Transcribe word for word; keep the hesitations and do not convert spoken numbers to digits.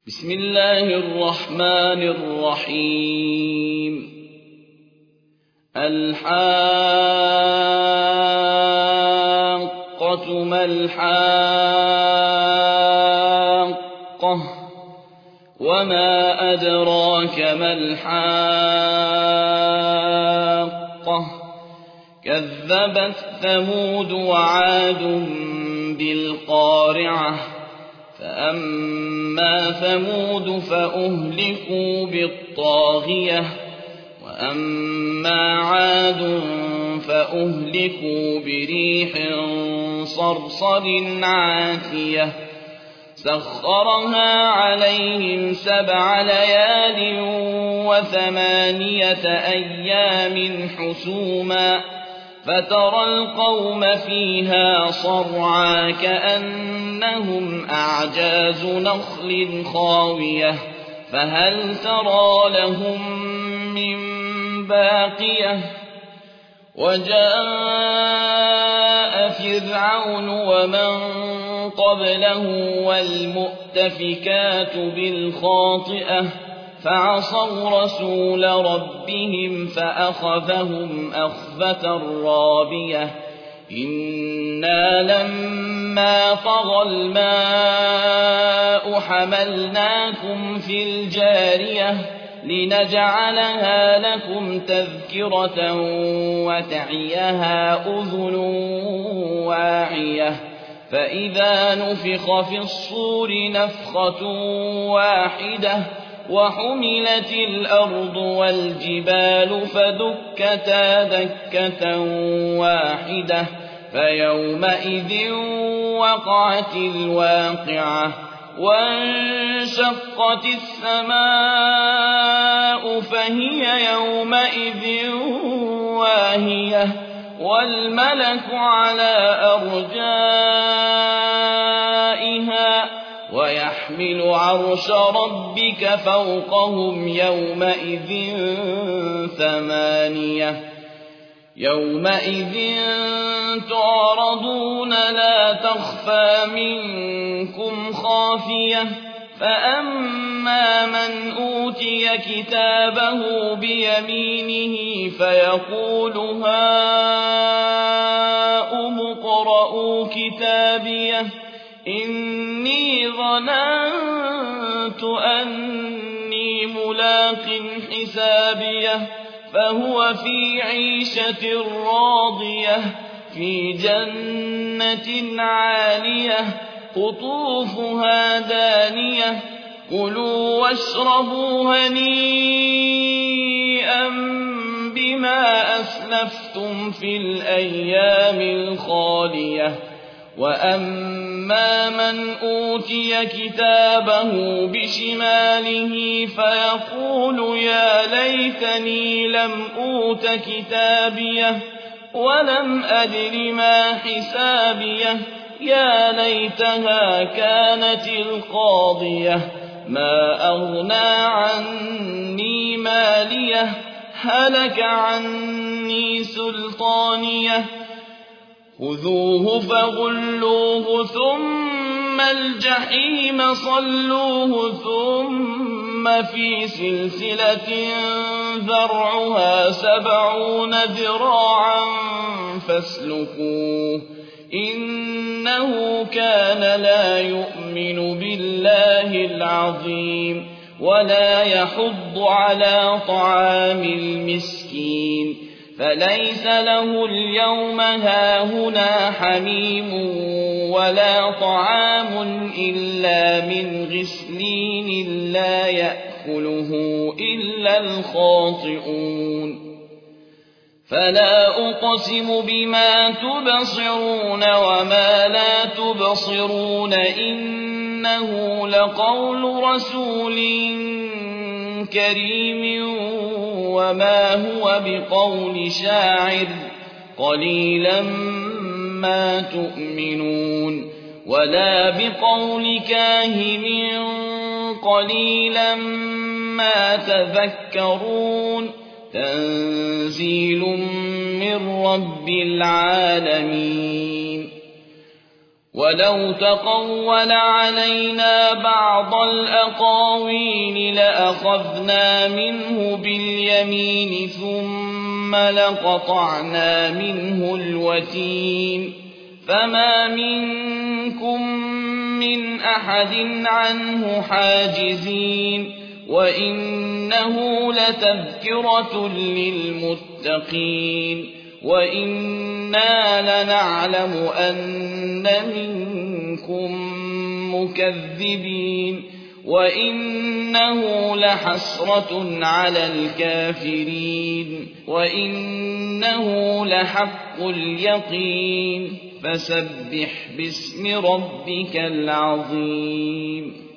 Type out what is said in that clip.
بسم الله الرحمن الرحيم الحاقة ما الحاقة وما أدراك ما الحاقة كذبت ثمود وعاد بالقارعة فأما ثمود فأهلكوا بالطاغية وأما عاد فأهلكوا بريح صرصر عاتية سخرها عليهم سبع ليال وثمانية أيام حسوما فترى القوم فيها صرعا كأنهم أعجاز نخل خاوية فهل ترى لهم من باقية وجاء فرعون ومن قبله والمؤتفكات بالخاطئة فعصوا رسول ربهم فأخذهم أخذة رابية إنا لما طغى الماء حملناكم في الجارية لنجعلها لكم تذكرة وتعيها أذن واعية فإذا نفخ في الصور نفخة واحدة وحملت الأرض والجبال فدكتا دكة واحدة فيومئذ وقعت الواقعة وانشقت السماء فهي يومئذ واهية والملك على أرجائها ويحمل عرش ربك فوقهم يومئذ ثمانية يومئذ تعرضون لا تخفى منكم خافية فأما من أوتي كتابه بيمينه فيقول هاؤم اقرءوا كتابيه إني ظننت أني ملاق حسابيه فهو في عيشة راضية في جنة عالية قطوفها دانية كلوا واشربوا هنيئا بما أسلفتم في الأيام الخالية وأما من أوتي كتابه بشماله فيقول يا ليتني لم أوت كتابيه ولم أدر ما حسابيه يا ليتها كانت القاضية ما أغنى عني ماليه هلك عني سلطانيه خذوه فغلوه ثم الجحيم صلوه ثم في سلسلة ذرعها سبعون ذراعا فاسلكوه إنه كان لا يؤمن بالله العظيم ولا يحض على طعام المسكين فليس له اليوم هاهنا حميم ولا طعام إلا من غسلين لا يأكله إلا الخاطئون فلا أقسم بما تبصرون وما لا تبصرون إنه لقول رسول كريم وما هو بقول شاعر قليلا ما تؤمنون ولا بقول كاهن قليلا ما تذكرون تنزيل من رب العالمين ولو تقول علينا بعض الأقاويل لأخذنا منه باليمين ثم لقطعنا منه الوتين فما منكم من أحد عنه حاجزين وإنه لتذكرة للمتقين وإنا لنعلم أن منكم مكذبين وإنه لحسرة على الكافرين وإنه لحق اليقين فسبح باسم ربك العظيم